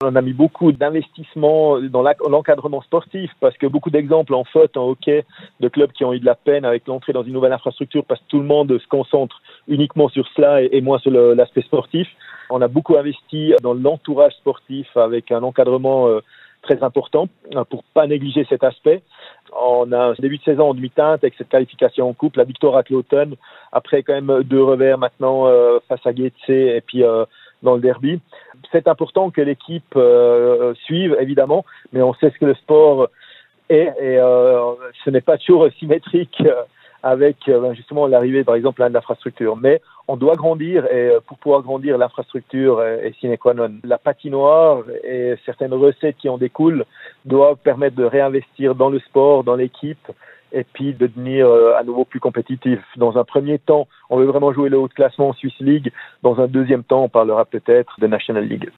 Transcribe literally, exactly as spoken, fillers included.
On a mis beaucoup d'investissements dans l'encadrement sportif parce que beaucoup d'exemples en foot, en hockey, de clubs qui ont eu de la peine avec l'entrée dans une nouvelle infrastructure parce que tout le monde se concentre uniquement sur cela et moins sur le, l'aspect sportif. On a beaucoup investi dans l'entourage sportif avec un encadrement euh, très important pour pas négliger cet aspect. On a un début de saison en demi-teinte avec cette qualification en coupe, la victoire à Cloton, après quand même deux revers maintenant euh, face à Getse et puis euh, dans le derby. C'est important que l'équipe euh, suive, évidemment, mais on sait ce que le sport est et euh, ce n'est pas toujours symétrique euh, avec euh, justement l'arrivée, par exemple, de l'infrastructure. Mais on doit grandir et pour pouvoir grandir, l'infrastructure est sine qua non. La patinoire et certaines recettes qui en découlent doivent permettre de réinvestir dans le sport, dans l'équipe, et puis de devenir euh, à nouveau plus compétitif. Dans un premier temps, on veut vraiment jouer le haut de classement en Swiss League. Dans un deuxième temps, on parlera peut-être de National League.